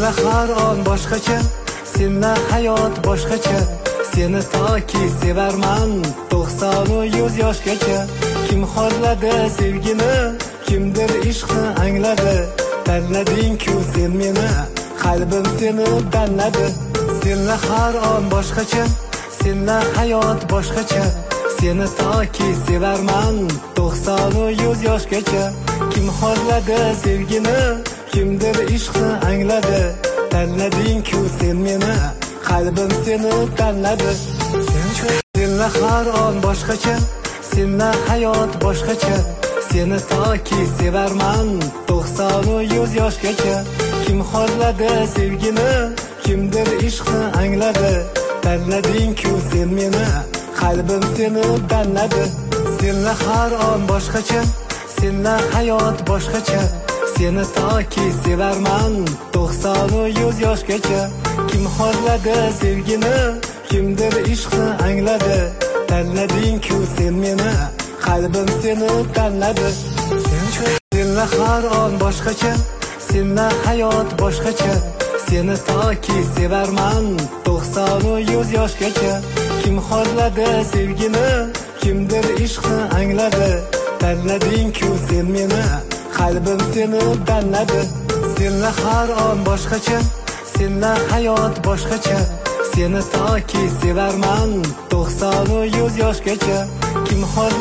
Senla har on boshqacha, senla hayot boshqacha. Seni toki sevarman 90-100 yoshgacha. Kim xorladi sevgini, kimdir ishqni angladi. Tanlading-ku sen meni, qalbim seni tanladi. Senla har on boshqacha, senla hayot boshqacha. Seni toki sevarman 90-100 yoshgacha. Kim xorladi sevgini, kimdir ishqni angladi. Tanlading-ku sen meni, qalbim seni tanladi. Senla har on boshqacha, senla hayot boshqacha. Seni toki sevarman 90-100 yoshgacha. Kim xorladi sevgini, kimdir ishqni angladi. Tanlading-ku sen meni, qalbim seni tanladi. Senla har on boshqacha, senla hayot boshqacha. Seni toki sevarman 90-100 yoshgacha. Kim xorladi sevgini, kimdir ishqni angladi. Tanlading-ku sen meni, qalbim seni tanladi. Senla har on boshqacha, senla hayot boshqacha. Seni toki sevarman 90-100 yoshgacha. Kim xorladi sevgini, kimdir ishqni angladi. Tanlading-ku sen meni, qalbim seni tanladi. Senla har on boshqacha, senla hayot boshqacha. Seni toki sevarman 90-100 yoshgacha. Kim